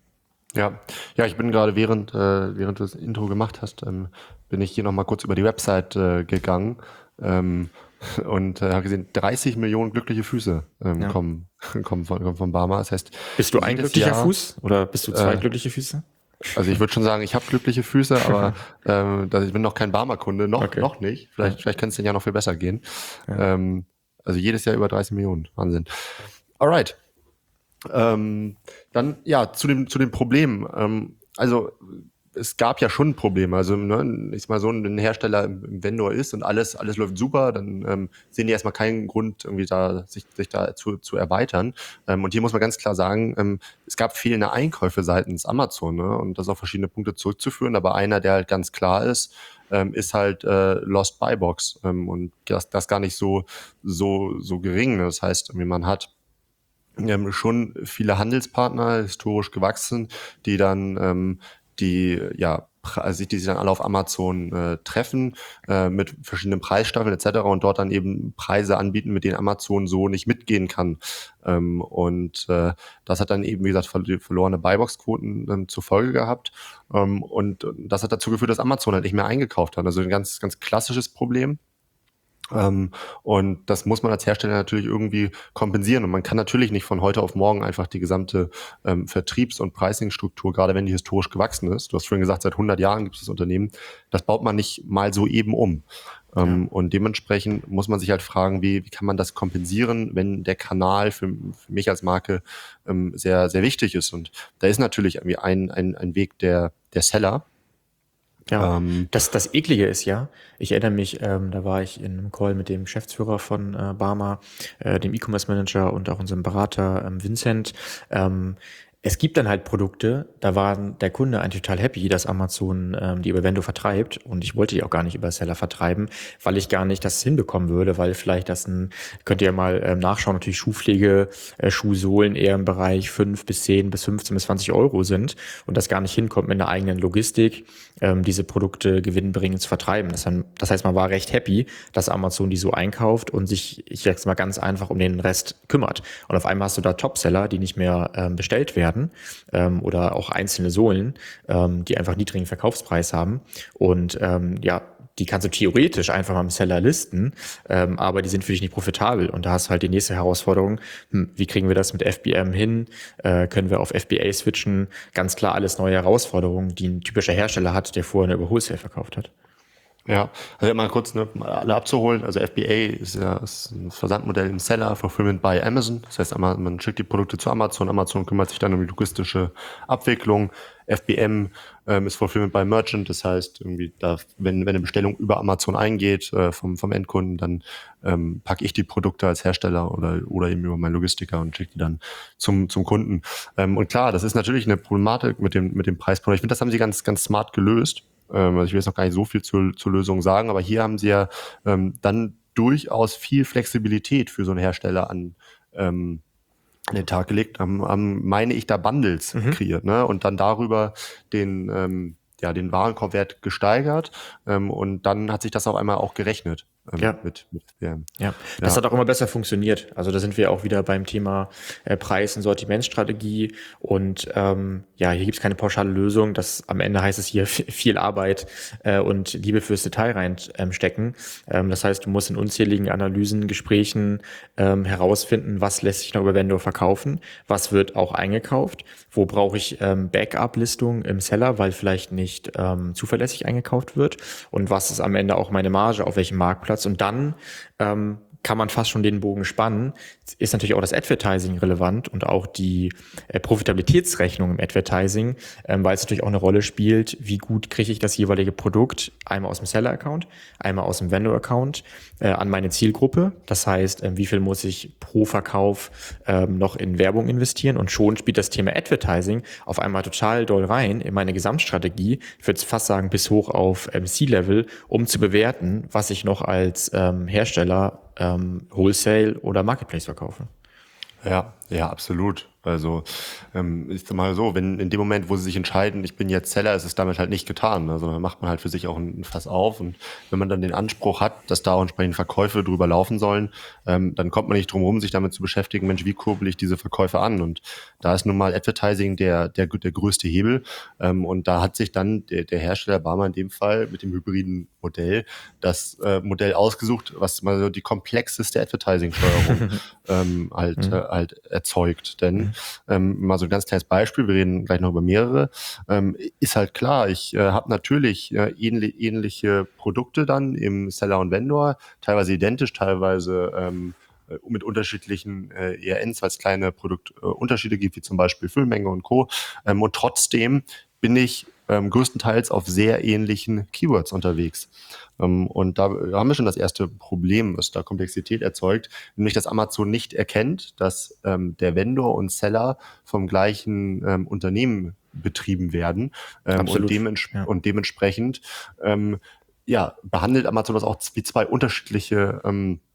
Ja, ja, ich bin gerade während, äh, während du das Intro gemacht hast, ähm, bin ich hier nochmal kurz über die Website äh, gegangen. Ähm, und äh, habe gesehen, dreißig Millionen glückliche Füße ähm, ja. kommen, kommen, von, kommen von Barmer. Das heißt,
bist du ein glücklicher Jahr, Fuß oder bist du zwei äh, glückliche Füße?
Also ich würde schon sagen, ich habe glückliche Füße, aber ähm, ich bin noch kein Barmer-Kunde, noch, okay. noch nicht. Vielleicht, vielleicht kann es ja noch viel besser gehen. Ja. Ähm, also jedes Jahr über dreißig Millionen, Wahnsinn. Alright. Ähm, dann ja zu dem zu den Problemen. Ähm, also es gab ja schon Probleme. Also ne, ich sag mal so, ein Hersteller im Vendor ist und alles alles läuft super, dann ähm, sehen die erstmal keinen Grund, irgendwie da sich, sich da zu, zu erweitern. Ähm, und hier muss man ganz klar sagen, ähm, es gab fehlende Einkäufe seitens Amazon, ne? Und das auf verschiedene Punkte zurückzuführen. Aber einer, der halt ganz klar ist, ähm, ist halt äh, Lost Buy Box ähm, und das, das gar nicht so so so gering. Das heißt, man hat ähm, schon viele Handelspartner historisch gewachsen, die dann ähm, die ja also die sich dann alle auf Amazon äh, treffen, äh, mit verschiedenen Preisstaffeln et cetera und dort dann eben Preise anbieten, mit denen Amazon so nicht mitgehen kann. Ähm, und äh, das hat dann eben, wie gesagt, ver- verlorene Buybox-Quoten ähm, zur Folge gehabt. Ähm, und das hat dazu geführt, dass Amazon halt nicht mehr eingekauft hat. Also ein ganz, ganz klassisches Problem. Ähm, und das muss man als Hersteller natürlich irgendwie kompensieren. Und man kann natürlich nicht von heute auf morgen einfach die gesamte ähm, Vertriebs- und Pricing-Struktur, gerade wenn die historisch gewachsen ist, du hast vorhin gesagt, seit hundert Jahren gibt es das Unternehmen, das baut man nicht mal so eben um. Ähm,
Ja.
Und dementsprechend muss man sich halt fragen, wie, wie kann man das kompensieren, wenn der Kanal für, für mich als Marke ähm, sehr, sehr wichtig ist. Und da ist natürlich irgendwie ein, ein, ein Weg der, der Seller.
Ja,
Ähm,
das, das Eklige ist ja, ich erinnere mich, ähm, da war ich in einem Call mit dem Geschäftsführer von äh, Barmer, äh, dem E-Commerce Manager und auch unserem Berater ähm, Vincent. Ähm, es gibt dann halt Produkte, da war der Kunde eigentlich total happy, dass Amazon ähm, die über Vendo vertreibt und ich wollte die auch gar nicht über Seller vertreiben, weil ich gar nicht das hinbekommen würde, weil vielleicht das ein, könnt ihr ja mal ähm, nachschauen, natürlich Schuhpflege, äh, Schuhsohlen eher im Bereich fünf bis zehn bis fünfzehn bis zwanzig Euro sind und das gar nicht hinkommt mit einer eigenen Logistik, ähm, diese Produkte gewinnbringend zu vertreiben. Das, dann, das heißt, man war recht happy, dass Amazon die so einkauft und sich, ich sag's mal ganz einfach, um den Rest kümmert. Und auf einmal hast du da Topseller, die nicht mehr ähm, bestellt werden ähm, oder auch einzelne Sohlen, ähm, die einfach niedrigen Verkaufspreis haben. Und ähm, ja, die kannst du theoretisch einfach mal im Seller listen, ähm, aber die sind für dich nicht profitabel. Und da hast du halt die nächste Herausforderung, hm, wie kriegen wir das mit F B M hin? Äh, können wir auf F B A switchen? Ganz klar alles neue Herausforderungen, die ein typischer Hersteller hat, der vorher über Wholesale verkauft hat.
Ja, also mal kurz ne, mal alle abzuholen. Also F B A ist ja ist ein Versandmodell im Seller, Fulfillment by Amazon. Das heißt, man schickt die Produkte zu Amazon, Amazon kümmert sich dann um die logistische Abwicklung. F B M ähm, ist Fulfillment by Merchant, das heißt, irgendwie da, wenn, wenn eine Bestellung über Amazon eingeht äh, vom, vom Endkunden, dann ähm, packe ich die Produkte als Hersteller oder, oder eben über meinen Logistiker und schicke die dann zum, zum Kunden. Ähm, und klar, das ist natürlich eine Problematik mit dem, mit dem Preispunkt. Ich finde, das haben sie ganz, ganz smart gelöst. Also ich will jetzt noch gar nicht so viel zur, zur Lösung sagen, aber hier haben sie ja ähm, dann durchaus viel Flexibilität für so einen Hersteller an, ähm, an den Tag gelegt, haben, haben, meine ich, da Bundles
Mhm.
kreiert, ne? Und dann darüber den, ähm, ja, den Warenkorbwert gesteigert ähm, und dann hat sich das auf einmal auch gerechnet ähm,
Ja.
mit, mit ja.
Ja, das
Ja.
hat auch immer besser funktioniert. Also da sind wir auch wieder beim Thema äh, Preis- und Sortimentsstrategie. Und ähm, ja, hier gibt's keine pauschale Lösung. Das am Ende heißt es hier f- viel Arbeit äh, und Liebe fürs Detail reinstecken. Ähm, das heißt, du musst in unzähligen Analysen, Gesprächen ähm, herausfinden, was lässt sich noch über Vendor verkaufen, was wird auch eingekauft, wo brauche ich ähm, Backup-Listung im Seller, weil vielleicht nicht ähm, zuverlässig eingekauft wird und was ist am Ende auch meine Marge, auf welchem Marktplatz. Und dann ähm, kann man fast schon den Bogen spannen, ist natürlich auch das Advertising relevant und auch die äh, Profitabilitätsrechnung im Advertising, ähm, weil es natürlich auch eine Rolle spielt, wie gut kriege ich das jeweilige Produkt einmal aus dem Seller-Account, einmal aus dem Vendor-Account äh, an meine Zielgruppe. Das heißt, ähm, wie viel muss ich pro Verkauf ähm, noch in Werbung investieren und schon spielt das Thema Advertising auf einmal total doll rein in meine Gesamtstrategie. Ich würde fast sagen, bis hoch auf ähm, C-Level, um zu bewerten, was ich noch als ähm, Hersteller ähm, Wholesale oder Marketplace verkaufe.
Ja, ja, absolut. Also ähm, ist mal so, wenn in dem Moment, wo sie sich entscheiden, ich bin jetzt Seller, ist es damit halt nicht getan, ne? Sondern macht man halt für sich auch ein Fass auf und wenn man dann den Anspruch hat, dass da auch entsprechend Verkäufe drüber laufen sollen, ähm, dann kommt man nicht drum herum, sich damit zu beschäftigen, Mensch, wie kurbel ich diese Verkäufe an? Und da ist nun mal Advertising der der der größte Hebel ähm, und da hat sich dann der, der Hersteller Barmer in dem Fall mit dem hybriden Modell das äh, Modell ausgesucht, was mal so die komplexeste Advertising-Steuerung ähm, halt,
Mhm.
äh, halt erzeugt, denn Ähm, mal so ein ganz kleines Beispiel, wir reden gleich noch über mehrere, ähm, ist halt klar, ich äh, habe natürlich äh, ähnlich, ähnliche Produkte dann im Seller und Vendor, teilweise identisch, teilweise ähm, äh, mit unterschiedlichen äh, E R Ns, weil es kleine Produktunterschiede äh, gibt, wie zum Beispiel Füllmenge und Co. Ähm, und trotzdem bin ich ähm, größtenteils auf sehr ähnlichen Keywords unterwegs. Ähm, und da haben wir schon das erste Problem, was da Komplexität erzeugt, nämlich dass Amazon nicht erkennt, dass ähm, der Vendor und Seller vom gleichen ähm, Unternehmen betrieben werden ähm, und,
Absolut.
dements-
Ja.
und dementsprechend ähm, ja, behandelt Amazon das auch wie zwei unterschiedliche ähm,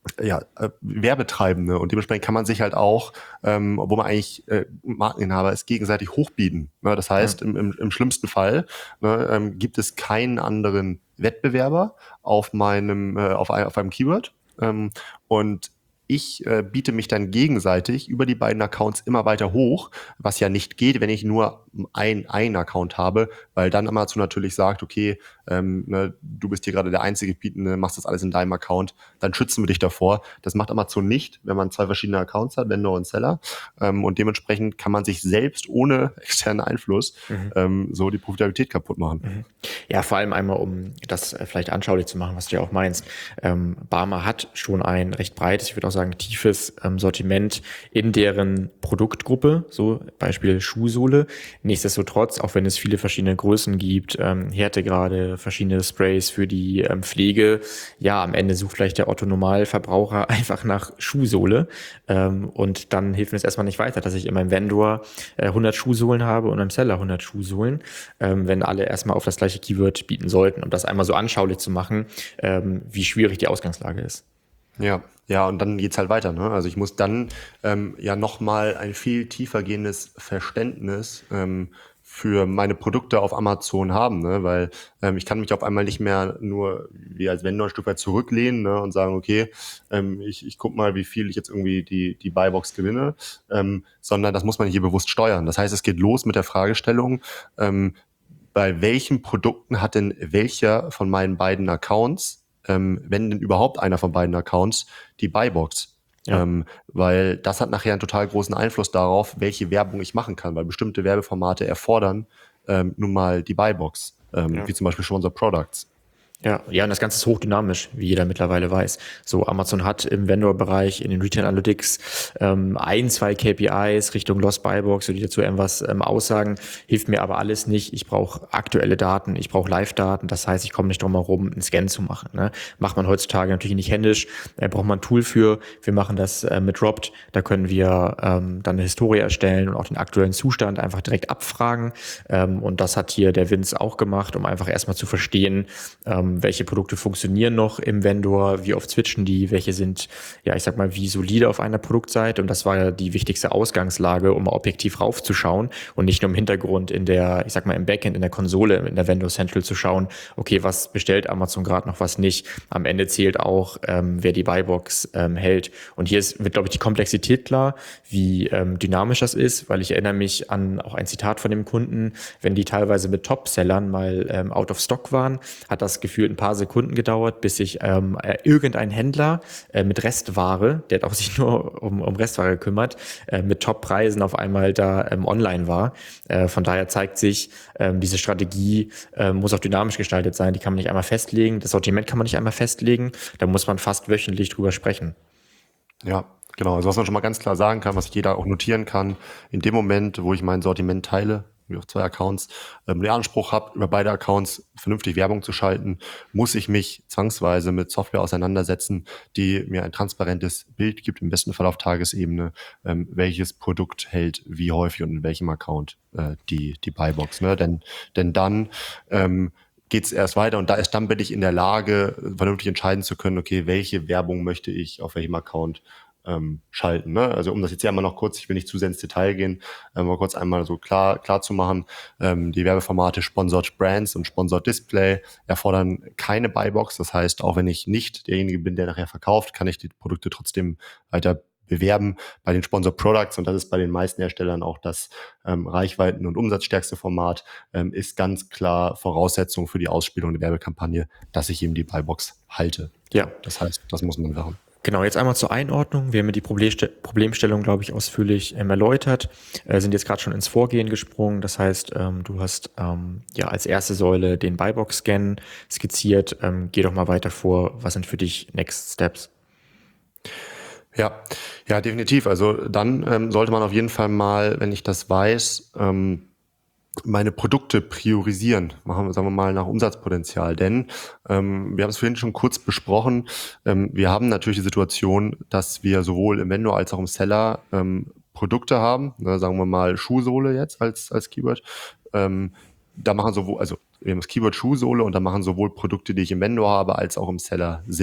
ja, äh, Werbetreibende und dementsprechend kann man sich halt auch, ähm, obwohl man eigentlich äh, Markeninhaber ist, gegenseitig hochbieten. Ne? Das heißt,
Ja.
im, im, im schlimmsten Fall ne, ähm, gibt es keinen anderen Wettbewerber auf meinem, äh, auf, ein, auf einem Keyword ähm, und ich äh, biete mich dann gegenseitig über die beiden Accounts immer weiter hoch, was ja nicht geht, wenn ich nur ein, einen Account habe, weil dann Amazon natürlich sagt, okay, ähm, ne, du bist hier gerade der einzige Bietende, machst das alles in deinem Account, dann schützen wir dich davor. Das macht Amazon nicht, wenn man zwei verschiedene Accounts hat, Vendor und Seller. Ähm, und dementsprechend kann man sich selbst ohne externen Einfluss
Mhm.
ähm, so die Profitabilität kaputt machen.
Mhm. Ja, vor allem einmal, um das äh, vielleicht anschaulich zu machen, was du ja auch meinst. Ähm, Barmer hat schon ein recht breites, ich würde auch sagen tiefes ähm, Sortiment in deren Produktgruppe, so Beispiel Schuhsohle. Nichtsdestotrotz, auch wenn es viele verschiedene Größen gibt, ähm, Härtegrade, verschiedene Sprays für die ähm, Pflege, ja, am Ende sucht vielleicht der Otto-Normalverbraucher einfach nach Schuhsohle ähm, und dann hilft mir es erstmal nicht weiter, dass ich in meinem Vendor äh, hundert Schuhsohlen habe und im Seller hundert Schuhsohlen, ähm, wenn alle erstmal auf das gleiche Keyword bieten sollten, um das einmal so anschaulich zu machen, ähm, wie schwierig die Ausgangslage ist.
Ja, ja, und dann geht's halt weiter, ne? Also ich muss dann ähm, ja nochmal ein viel tiefer gehendes Verständnis ähm, für meine Produkte auf Amazon haben, ne? Weil ähm, ich kann mich auf einmal nicht mehr nur wie als Vendor ein Stück weit zurücklehnen, ne? Und sagen, okay, ähm, ich, ich guck mal, wie viel ich jetzt irgendwie die, die Buybox gewinne, ähm, sondern das muss man hier bewusst steuern. Das heißt, es geht los mit der Fragestellung, ähm, bei welchen Produkten hat denn welcher von meinen beiden Accounts, ähm, wenn denn überhaupt einer von beiden Accounts, die Buybox?
Ja.
Ähm, weil das hat nachher einen total großen Einfluss darauf, welche Werbung ich machen kann, weil bestimmte Werbeformate erfordern ähm, nun mal die Buybox, ähm,
Ja.
wie zum Beispiel Sponsor Products.
Ja, ja, und das Ganze ist hochdynamisch, wie jeder mittlerweile weiß. So, Amazon hat im Vendor-Bereich, in den Retail Analytics ähm, ein, zwei K P Is Richtung Lost Buybox, die dazu irgendwas ähm, aussagen, hilft mir aber alles nicht. Ich brauche aktuelle Daten, ich brauche Live-Daten, das heißt, ich komme nicht drum herum, einen Scan zu machen. Ne? Macht man heutzutage natürlich nicht händisch, da braucht man ein Tool für. Wir machen das äh, mit Dropped, da können wir ähm, dann eine Historie erstellen und auch den aktuellen Zustand einfach direkt abfragen. Ähm, und das hat hier der Vince auch gemacht, um einfach erstmal zu verstehen, ähm, welche Produkte funktionieren noch im Vendor, wie oft switchen die, welche sind, ja, ich sag mal, wie solide auf einer Produktseite. Und das war ja die wichtigste Ausgangslage, um mal objektiv raufzuschauen und nicht nur im Hintergrund in der, ich sag mal, im Backend, in der Konsole, in der Vendor Central zu schauen, okay, was bestellt Amazon gerade noch, was nicht. Am Ende zählt auch, ähm, wer die Buybox ähm, hält. Und hier ist, wird, glaube ich, die Komplexität klar, wie ähm, dynamisch das ist, weil ich erinnere mich an auch ein Zitat von dem Kunden, wenn die teilweise mit Top-Sellern mal ähm, out of stock waren, hat das Gefühl ein paar Sekunden gedauert, bis sich ähm, irgendein Händler äh, mit Restware, der hat auch sich nur um, um Restware gekümmert, äh, mit Top-Preisen auf einmal da ähm, online war. Äh, von daher zeigt sich, ähm, diese Strategie äh, muss auch dynamisch gestaltet sein. Die kann man nicht einmal festlegen. Das Sortiment kann man nicht einmal festlegen. Da muss man fast wöchentlich drüber sprechen.
Ja, genau. Also was man schon mal ganz klar sagen kann, was sich jeder auch notieren kann, in dem Moment, wo ich mein Sortiment teile, wie auf zwei Accounts, ähm, den Anspruch habe, über beide Accounts vernünftig Werbung zu schalten, muss ich mich zwangsweise mit Software auseinandersetzen, die mir ein transparentes Bild gibt, im besten Fall auf Tagesebene, ähm, welches Produkt hält wie häufig und in welchem Account äh, die, die Buybox. Ne? Denn, denn dann ähm, geht es erst weiter und da ist dann bin ich in der Lage, vernünftig entscheiden zu können, okay, welche Werbung möchte ich auf welchem Account ähm, schalten. Ne? Also um das jetzt ja mal noch kurz, ich will nicht zu sehr ins Detail gehen, äh, mal kurz einmal so klar klar zu machen, ähm, die Werbeformate Sponsored Brands und Sponsored Display erfordern keine Buybox. Das heißt, auch wenn ich nicht derjenige bin, der nachher verkauft, kann ich die Produkte trotzdem weiter bewerben. Bei den Sponsor Products, und das ist bei den meisten Herstellern auch das ähm, reichweiten- und umsatzstärkste Format, ähm, ist ganz klar Voraussetzung für die Ausspielung der Werbekampagne, dass ich eben die Buybox halte.
Ja.
Das heißt, das muss man machen.
Genau, jetzt einmal zur Einordnung. Wir haben ja die Problemste- Problemstellung, glaube ich, ausführlich ähm, erläutert, äh, sind jetzt gerade schon ins Vorgehen gesprungen. Das heißt, ähm, du hast ähm, ja als erste Säule den Buybox-Scan skizziert. Ähm, geh doch mal weiter vor. Was sind für dich Next Steps?
Ja, ja, definitiv. Also dann ähm, sollte man auf jeden Fall mal, wenn ich das weiß, ähm, meine Produkte priorisieren, machen wir, sagen wir mal, nach Umsatzpotenzial. Denn ähm, wir haben es vorhin schon kurz besprochen, ähm, wir haben natürlich die Situation, dass wir sowohl im Vendor als auch im Seller ähm, Produkte haben, ne, sagen wir mal Schuhsohle jetzt als als Keyword. Ähm, da machen sowohl, also wir haben das Keyword Schuhsohle und da machen sowohl Produkte, die ich im Vendor habe, als auch im Seller Sinn.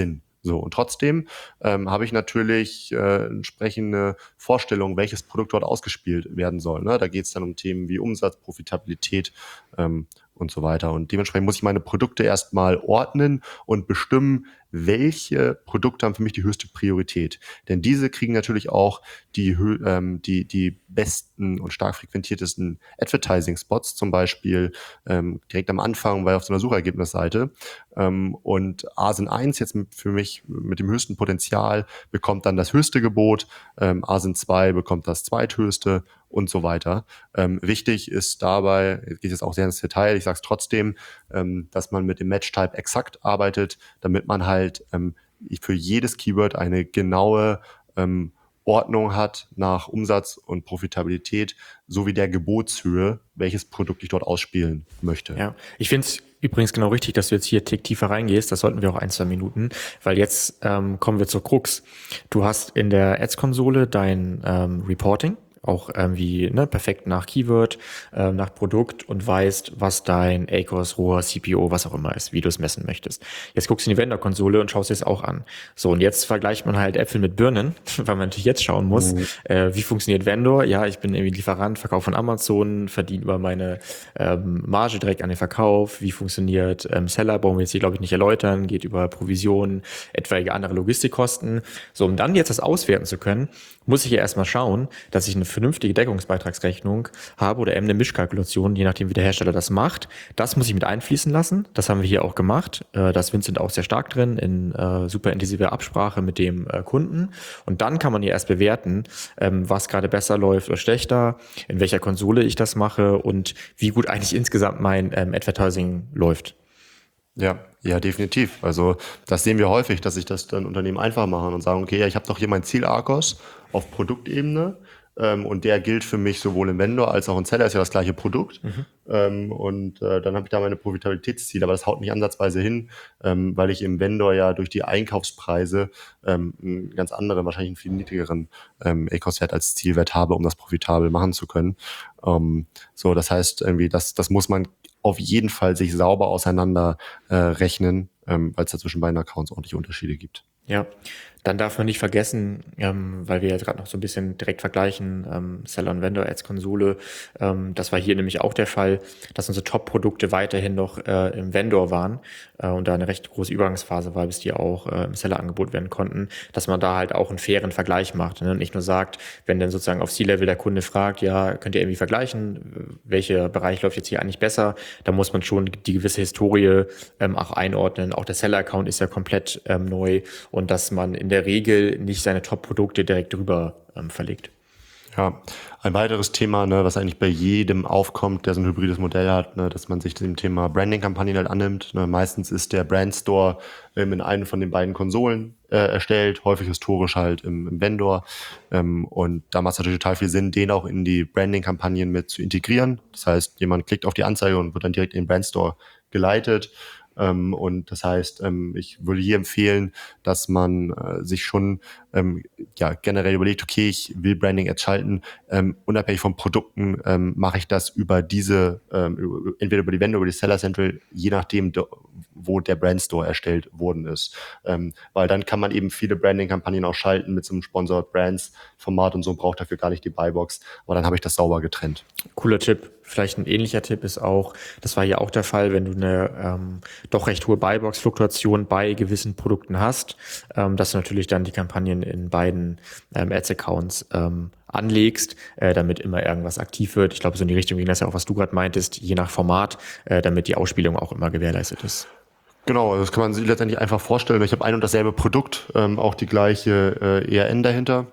So, und trotzdem ähm, habe ich natürlich äh, entsprechende Vorstellungen, welches Produkt dort ausgespielt werden soll. Ne? Da geht es dann um Themen wie Umsatz, Profitabilität ähm, und so weiter. Und dementsprechend muss ich meine Produkte erstmal ordnen und bestimmen, welche Produkte haben für mich die höchste Priorität. Denn diese kriegen natürlich auch die, ähm, die, die besten und stark frequentiertesten Advertising-Spots, zum Beispiel ähm, direkt am Anfang bei auf so einer Suchergebnisseite. Ähm, und A S I N eins jetzt für mich mit dem höchsten Potenzial bekommt dann das höchste Gebot, ähm, A S I N zwei bekommt das zweithöchste und so weiter. Ähm, wichtig ist dabei, geht jetzt auch sehr ins Detail, ich sage es trotzdem, ähm, dass man mit dem Match-Type exakt arbeitet, damit man halt ähm, für jedes Keyword eine genaue ähm, Ordnung hat nach Umsatz und Profitabilität sowie der Gebotshöhe, welches Produkt ich dort ausspielen möchte.
Ja, ich finde es übrigens genau richtig, dass du jetzt hier einen Tick tiefer reingehst. Das sollten wir auch ein, zwei Minuten, weil jetzt ähm, kommen wir zur Krux. Du hast in der Ads-Konsole dein ähm, Reporting, auch irgendwie ne, perfekt nach Keyword, äh, nach Produkt und weißt, was dein A C O S, R O A, C P O, was auch immer ist, wie du es messen möchtest. Jetzt guckst du in die Vendor-Konsole und schaust dir es auch an. So, und jetzt vergleicht man halt Äpfel mit Birnen, weil man natürlich jetzt schauen muss, mhm. äh, wie funktioniert Vendor? Ja, ich bin irgendwie Lieferant, Verkauf von Amazon, verdiene über meine ähm, Marge direkt an den Verkauf. Wie funktioniert ähm, Seller? Brauchen wir jetzt hier, glaube ich, nicht erläutern. Geht über Provisionen, etwaige andere Logistikkosten. So, um dann jetzt das auswerten zu können, muss ich ja erstmal schauen, dass ich eine vernünftige Deckungsbeitragsrechnung habe oder eben eine Mischkalkulation, je nachdem, wie der Hersteller das macht. Das muss ich mit einfließen lassen. Das haben wir hier auch gemacht. Da ist Vincent auch sehr stark drin, in äh, super intensiver Absprache mit dem äh, Kunden. Und dann kann man ja erst bewerten, ähm, was gerade besser läuft oder schlechter, in welcher Konsole ich das mache und wie gut eigentlich insgesamt mein ähm, Advertising läuft.
Ja, ja, definitiv. Also das sehen wir häufig, dass sich das dann Unternehmen einfach machen und sagen, okay, ja, ich habe doch hier mein Ziel-A C O S auf Produktebene ähm, und der gilt für mich sowohl im Vendor als auch im Seller, ist ja das gleiche Produkt. Mhm. Ähm, und äh, dann habe ich da meine Profitabilitätsziele, aber das haut nicht ansatzweise hin, ähm, weil ich im Vendor ja durch die Einkaufspreise ähm, einen ganz anderen, wahrscheinlich einen viel niedrigeren ähm, A C O S-Wert als Zielwert habe, um das profitabel machen zu können. Ähm, so, das heißt, irgendwie, das, das muss man auf jeden Fall sich sauber auseinander äh, rechnen, ähm, weil es da zwischen beiden Accounts ordentliche Unterschiede gibt.
Ja, dann darf man nicht vergessen, ähm, weil wir jetzt gerade noch so ein bisschen direkt vergleichen, ähm, Seller und Vendor Ads Konsole, ähm, das war hier nämlich auch der Fall, dass unsere Top-Produkte weiterhin noch äh, im Vendor waren äh, und da eine recht große Übergangsphase war, bis die auch äh, im Seller angeboten werden konnten, dass man da halt auch einen fairen Vergleich macht, ne? Und nicht nur sagt, wenn dann sozusagen auf C-Level der Kunde fragt, ja, könnt ihr irgendwie vergleichen, welcher Bereich läuft jetzt hier eigentlich besser, da muss man schon die gewisse Historie ähm, auch einordnen, auch der Seller-Account ist ja komplett ähm, neu und dass man in der Regel nicht seine Top-Produkte direkt drüber ähm, verlegt.
Ja, ein weiteres Thema, ne, was eigentlich bei jedem aufkommt, der so ein hybrides Modell hat, ne, dass man sich dem Thema Branding-Kampagnen halt annimmt. Ne. Meistens ist der Brandstore ähm, in einer von den beiden Konsolen äh, erstellt, häufig historisch halt im, im Vendor. Ähm, und da macht es natürlich total viel Sinn, den auch in die Branding-Kampagnen mit zu integrieren. Das heißt, jemand klickt auf die Anzeige und wird dann direkt in den Brandstore geleitet. Ähm, und das heißt, ähm, ich würde hier empfehlen, dass man äh, sich schon ähm, ja generell überlegt, okay, ich will Branding Ads schalten, ähm, unabhängig von Produkten ähm, mache ich das über diese, ähm, über, entweder über die Vendor, über die Seller Central, je nachdem, do, wo der Brandstore erstellt worden ist. Ähm, weil dann kann man eben viele Branding-Kampagnen auch schalten mit so einem Sponsored Brands-Format und so, braucht dafür gar nicht die Buybox, aber dann habe ich das sauber getrennt.
Cooler Tipp. Vielleicht ein ähnlicher Tipp ist auch, das war hier auch der Fall, wenn du eine ähm, doch recht hohe Buybox-Fluktuation bei gewissen Produkten hast, ähm, dass du natürlich dann die Kampagnen in beiden ähm, Ads-Accounts ähm, anlegst, äh, damit immer irgendwas aktiv wird. Ich glaube, so in die Richtung ging das ja auch, was du gerade meintest, je nach Format, äh, damit die Ausspielung auch immer gewährleistet ist.
Genau, das kann man sich letztendlich einfach vorstellen. Ich habe ein und dasselbe Produkt, ähm, auch die gleiche äh, E R N dahinter.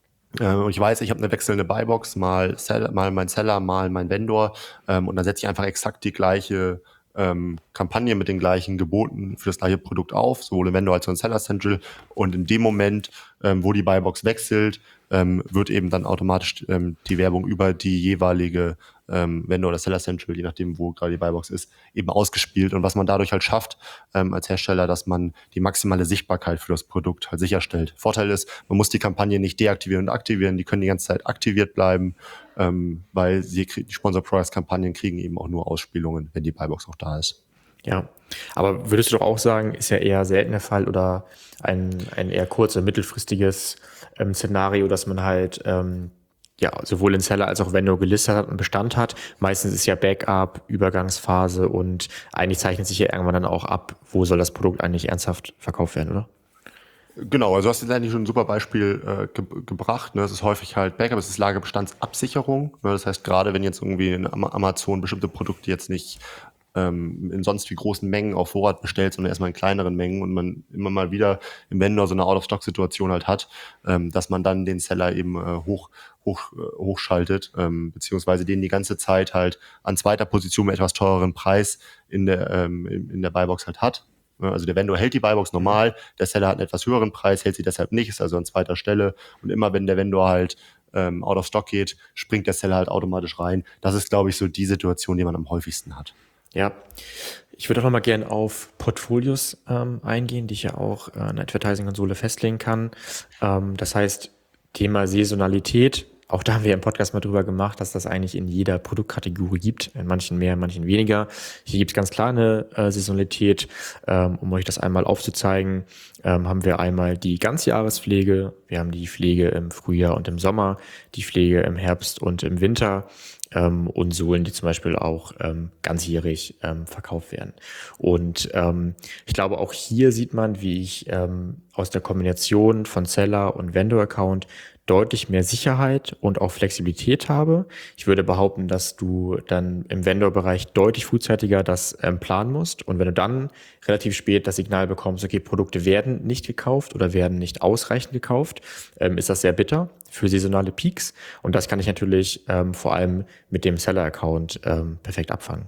Und ich weiß, ich habe eine wechselnde Buybox, mal, Seller, mal mein Seller, mal mein Vendor. Ähm, und dann setze ich einfach exakt die gleiche ähm, Kampagne mit den gleichen Geboten für das gleiche Produkt auf, sowohl im Vendor als auch im Seller Central. Und in dem Moment, ähm, wo die Buybox wechselt, ähm, wird eben dann automatisch ähm, die Werbung über die jeweilige ähm, Vendor oder Seller Central, je nachdem, wo gerade die Buybox ist, eben ausgespielt. Und was man dadurch halt schafft ähm, als Hersteller, dass man die maximale Sichtbarkeit für das Produkt halt sicherstellt. Vorteil ist, man muss die Kampagne nicht deaktivieren und aktivieren, die können die ganze Zeit aktiviert bleiben, ähm, weil sie, die Sponsor-Products-Kampagnen kriegen eben auch nur Ausspielungen, wenn die Buybox auch da ist.
Ja, aber würdest du doch auch sagen, ist ja eher selten der Fall oder ein, ein eher kurz- oder mittelfristiges ähm, Szenario, dass man halt ähm, ja sowohl den Seller als auch Vendor gelistet hat und Bestand hat. Meistens ist ja Backup, Übergangsphase und eigentlich zeichnet sich ja irgendwann dann auch ab, wo soll das Produkt eigentlich ernsthaft verkauft werden, oder?
Genau, also du hast jetzt eigentlich schon ein super Beispiel äh, ge gebracht. Ne? Es ist häufig halt Backup, es ist Lagerbestandsabsicherung. Ne? Das heißt, gerade wenn jetzt irgendwie in Amazon bestimmte Produkte jetzt nicht ähm, in sonst wie großen Mengen auf Vorrat bestellt, sondern erstmal in kleineren Mengen und man immer mal wieder im Vendor so eine Out-of-Stock-Situation halt hat, ähm, dass man dann den Seller eben äh, hoch, hoch, äh, hochschaltet, ähm, beziehungsweise den die ganze Zeit halt an zweiter Position mit etwas teureren Preis in der, ähm, in der Buybox halt hat. Also der Vendor hält die Buybox normal, der Seller hat einen etwas höheren Preis, hält sie deshalb nicht, ist also an zweiter Stelle. Und immer wenn der Vendor halt ähm, out of stock geht, springt der Seller halt automatisch rein. Das ist, glaube ich, so die Situation, die man am häufigsten hat.
Ja, ich würde auch noch mal gerne auf Portfolios ähm, eingehen, die ich ja auch äh, in der Advertising-Konsole festlegen kann. Ähm, das heißt, Thema Saisonalität. Auch da haben wir im Podcast mal drüber gemacht, dass das eigentlich in jeder Produktkategorie gibt, in manchen mehr, in manchen weniger. Hier gibt es ganz klar eine äh, Saisonalität. Ähm, um euch das einmal aufzuzeigen, ähm, haben wir einmal die Ganzjahrespflege, wir haben die Pflege im Frühjahr und im Sommer, die Pflege im Herbst und im Winter ähm, und Sohlen, die zum Beispiel auch ähm, ganzjährig ähm, verkauft werden. Und ähm, ich glaube, auch hier sieht man, wie ich ähm, aus der Kombination von Seller und Vendor-Account deutlich mehr Sicherheit und auch Flexibilität habe. Ich würde behaupten, dass du dann im Vendor-Bereich deutlich frühzeitiger das ähm, planen musst. Und wenn du dann relativ spät das Signal bekommst, okay, Produkte werden nicht gekauft oder werden nicht ausreichend gekauft, ähm, ist das sehr bitter für saisonale Peaks. Und das kann ich natürlich ähm, vor allem mit dem Seller-Account ähm, perfekt abfangen.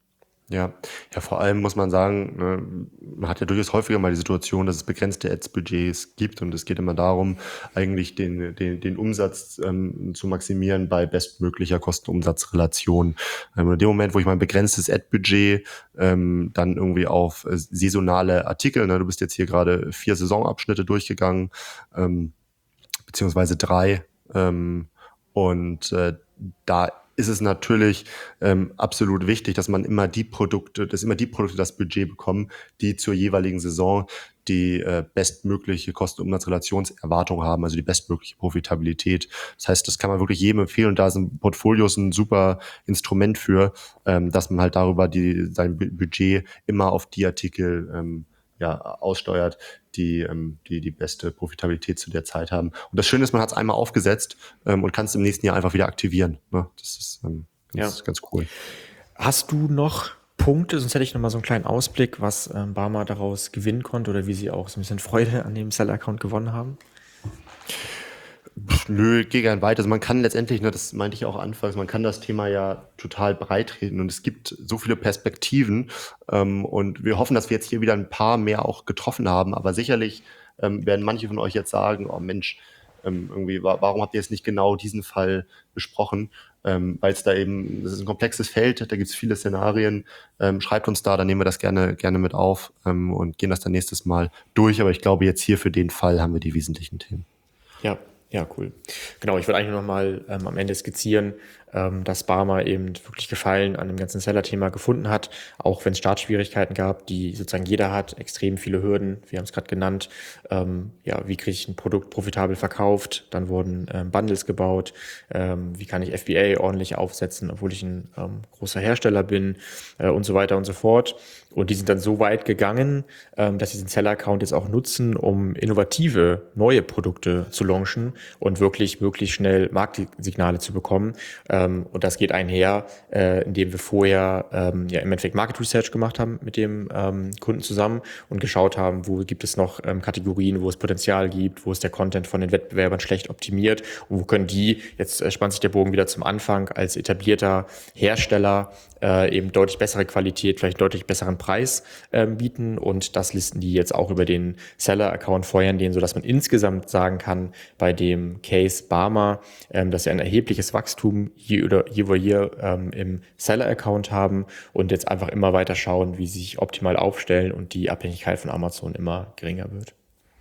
Ja, ja, vor allem muss man sagen, ne, man hat ja durchaus häufiger mal die Situation, dass es begrenzte Ads-Budgets gibt und es geht immer darum, eigentlich den, den, den Umsatz ähm, zu maximieren bei bestmöglicher Kosten-Umsatz-Relation. Ähm, in dem Moment, wo ich mein begrenztes Ad-Budget ähm, dann irgendwie auf äh, saisonale Artikel, ne, du bist jetzt hier gerade vier Saisonabschnitte durchgegangen, ähm, beziehungsweise drei, ähm, und äh, da ist es natürlich ähm, absolut wichtig, dass man immer die Produkte, dass immer die Produkte das Budget bekommen, die zur jeweiligen Saison die äh, bestmögliche Kosten-Umsatz-Relationserwartung haben, also die bestmögliche Profitabilität. Das heißt, das kann man wirklich jedem empfehlen und da sind Portfolios ein super Instrument für, ähm, dass man halt darüber die, sein Budget immer auf die Artikel ähm, ja, aussteuert, die, ähm, die die beste Profitabilität zu der Zeit haben. Und das Schöne ist, man hat es einmal aufgesetzt ähm, und kann es im nächsten Jahr einfach wieder aktivieren. Ne? Das ist ähm, ganz, ja. ganz cool.
Hast du noch Punkte, sonst hätte ich noch mal so einen kleinen Ausblick, was ähm, Barmer daraus gewinnen konnte oder wie sie auch so ein bisschen Freude an dem Seller-Account gewonnen haben?
Nö, geh gern weiter. Also man kann letztendlich, ne, das meinte ich auch anfangs, man kann das Thema ja total breit reden und es gibt so viele Perspektiven ähm, und wir hoffen, dass wir jetzt hier wieder ein paar mehr auch getroffen haben, aber sicherlich ähm, werden manche von euch jetzt sagen, oh Mensch, ähm, irgendwie, wa- warum habt ihr jetzt nicht genau diesen Fall besprochen? Ähm, weil es da eben, das ist ein komplexes Feld, da gibt es viele Szenarien. Ähm, schreibt uns da, dann nehmen wir das gerne, gerne mit auf ähm, und gehen das dann nächstes Mal durch, aber ich glaube, jetzt hier für den Fall haben wir die wesentlichen Themen.
Ja, ja, cool. Genau, ich würde eigentlich noch mal ähm, am Ende skizzieren, ähm, dass Barmer eben wirklich Gefallen an dem ganzen Seller-Thema gefunden hat, auch wenn es Startschwierigkeiten gab, die sozusagen jeder hat, extrem viele Hürden, wir haben es gerade genannt. Ähm, ja, wie kriege ich ein Produkt profitabel verkauft? Dann wurden ähm, Bundles gebaut. Ähm, wie kann ich F B A ordentlich aufsetzen, obwohl ich ein ähm, großer Hersteller bin äh, und so weiter und so fort. Und die sind dann so weit gegangen, ähm, dass sie diesen Seller-Account jetzt auch nutzen, um innovative, neue Produkte zu launchen und wirklich möglichst schnell Marktsignale zu bekommen. Ähm, und das geht einher, äh, indem wir vorher ähm, ja im Endeffekt Market Research gemacht haben mit dem ähm, Kunden zusammen und geschaut haben, wo gibt es noch ähm, Kategorien, wo es Potenzial gibt, wo ist der Content von den Wettbewerbern schlecht optimiert und wo können die, jetzt äh, spannt sich der Bogen wieder zum Anfang, als etablierter Hersteller äh, eben deutlich bessere Qualität, vielleicht deutlich besseren Preis ähm, bieten und das listen die jetzt auch über den Seller-Account, feuern den, sodass man insgesamt sagen kann, bei dem Case Barmer, ähm, dass sie ein erhebliches Wachstum hier oder year over year ähm, im Seller-Account haben und jetzt einfach immer weiter schauen, wie sie sich optimal aufstellen und die Abhängigkeit von Amazon immer geringer wird.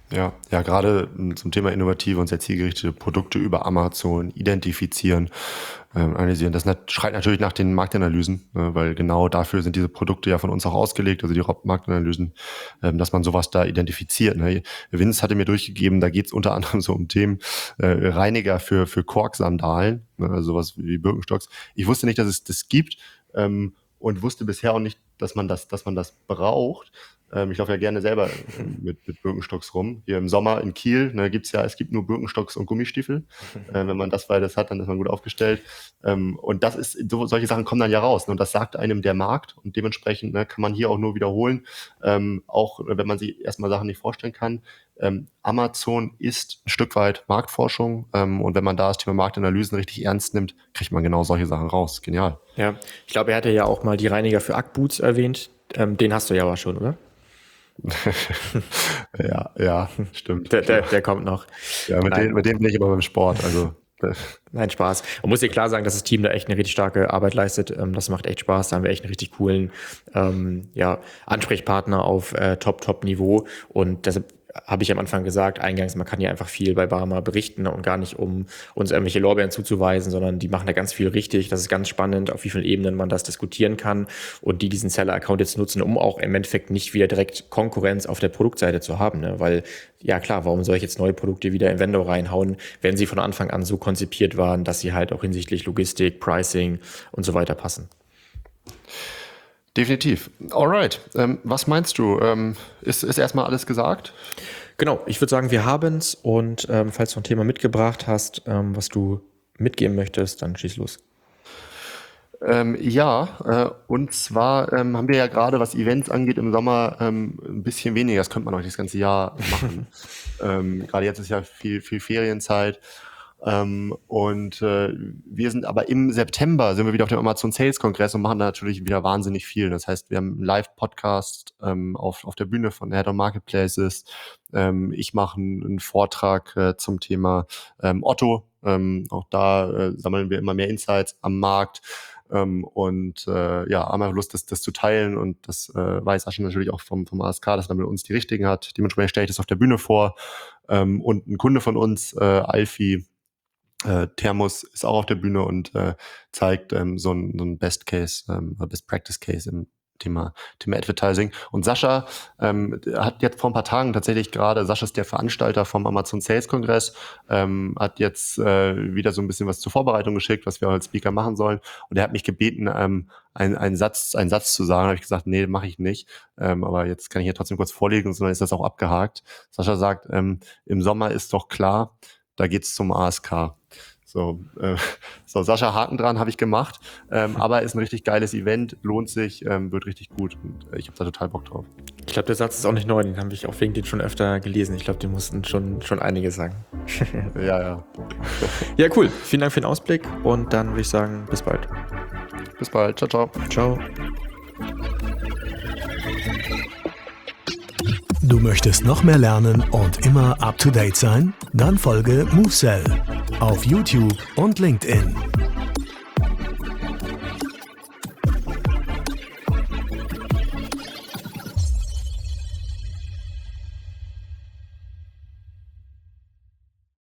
Ja, ja, gerade zum Thema innovative und sehr zielgerichtete Produkte über Amazon identifizieren, ähm, analysieren. Das nat- schreit natürlich nach den Marktanalysen, äh, weil genau dafür sind diese Produkte ja von uns auch ausgelegt, also die Marktanalysen, ähm, dass man sowas da identifiziert. Ne? Vince hatte mir durchgegeben, da geht's unter anderem so um Themen äh, Reiniger für für Korksandalen, ne? Also sowas wie Birkenstocks. Ich wusste nicht, dass es das gibt, ähm, und wusste bisher auch nicht, dass man das, dass man das braucht. Ähm, ich laufe ja gerne selber äh, mit, mit Birkenstocks rum. Hier im Sommer in Kiel, ne, gibt's ja, es gibt nur Birkenstocks und Gummistiefel. Äh, wenn man das beides hat, dann ist man gut aufgestellt. Ähm, und das ist, so, solche Sachen kommen dann ja raus. Ne, und das sagt einem der Markt. Und dementsprechend ne, kann man hier auch nur wiederholen, ähm, auch wenn man sich erstmal Sachen nicht vorstellen kann. Ähm, Amazon ist ein Stück weit Marktforschung. Ähm, und wenn man da das Thema Marktanalysen richtig ernst nimmt, kriegt man genau solche Sachen raus. Genial.
Ja, ich glaube, er hatte ja auch mal die Reiniger für Ackboots erwähnt. Ähm, den hast du ja aber schon, oder?
ja, ja, stimmt.
Der, der, der kommt noch.
Ja, mit dem, mit dem bin ich aber beim Sport. Also
Nein, Spaß. Man muss dir klar sagen, dass das Team da echt eine richtig starke Arbeit leistet. Ähm, das macht echt Spaß. Da haben wir echt einen richtig coolen ähm, ja, Ansprechpartner auf äh, Top-Top-Niveau. Und deshalb habe ich am Anfang gesagt, eingangs, man kann hier einfach viel bei Barmer berichten und gar nicht, um uns irgendwelche Lorbeeren zuzuweisen, sondern die machen da ganz viel richtig. Das ist ganz spannend, auf wie vielen Ebenen man das diskutieren kann und die diesen Seller-Account jetzt nutzen, um auch im Endeffekt nicht wieder direkt Konkurrenz auf der Produktseite zu haben. Ne? Weil, ja klar, warum soll ich jetzt neue Produkte wieder in Vendor reinhauen, wenn sie von Anfang an so konzipiert waren, dass sie halt auch hinsichtlich Logistik, Pricing und so weiter passen.
Definitiv. Alright. Ähm, was meinst du? Ähm, ist, ist erstmal alles gesagt?
Genau, ich würde sagen, wir haben's und ähm, falls du ein Thema mitgebracht hast, ähm, was du mitgeben möchtest, dann schieß los.
Ähm, ja, äh, und zwar ähm, haben wir ja gerade, was Events angeht, im Sommer ähm, ein bisschen weniger. Das könnte man auch nicht das ganze Jahr machen. ähm, gerade jetzt ist ja viel, viel Ferienzeit. Ähm, und äh, wir sind aber im September sind wir wieder auf dem Amazon Sales Kongress und machen da natürlich wieder wahnsinnig viel. Das heißt, wir haben einen Live-Podcast ähm, auf, auf der Bühne von Head of Marketplaces. Ähm, ich mache einen, einen Vortrag äh, zum Thema ähm, Otto. Ähm, auch da äh, sammeln wir immer mehr Insights am Markt. Ähm, und äh, ja, haben einfach Lust, das, das zu teilen. Und das äh, weiß Sascha natürlich auch vom, vom A S K, dass er mit uns die richtigen hat. Dementsprechend stelle ich das auf der Bühne vor. Ähm, und ein Kunde von uns, äh, Alfie, Äh, Thermos ist auch auf der Bühne und äh, zeigt ähm, so ein, so ein Best Case, ähm, Best Practice Case im Thema, Thema Advertising. Und Sascha ähm, hat jetzt vor ein paar Tagen tatsächlich gerade, Sascha ist der Veranstalter vom Amazon Sales Kongress, ähm, hat jetzt äh, wieder so ein bisschen was zur Vorbereitung geschickt, was wir als Speaker machen sollen. Und er hat mich gebeten, ähm, einen, einen Satz, einen Satz zu sagen. Da habe ich gesagt, nee, mache ich nicht. Ähm, aber jetzt kann ich hier trotzdem kurz vorlegen, sondern ist das auch abgehakt. Sascha sagt, ähm, im Sommer ist doch klar, da geht's zum A S K. So, äh, so Sascha, Haken dran, habe ich gemacht. Ähm, aber ist ein richtig geiles Event, lohnt sich, ähm, wird richtig gut. Und äh, ich habe da total Bock drauf.
Ich glaube, der Satz ist auch nicht neu, den habe ich auf LinkedIn schon öfter gelesen. Ich glaube, die mussten schon, schon einige sagen.
ja, ja.
Ja, cool. Vielen Dank für den Ausblick und dann würde ich sagen, bis bald.
Bis bald. Ciao, ciao.
Ciao.
Du möchtest noch mehr lernen und immer up to date sein? Dann folge MoveSell auf YouTube und LinkedIn.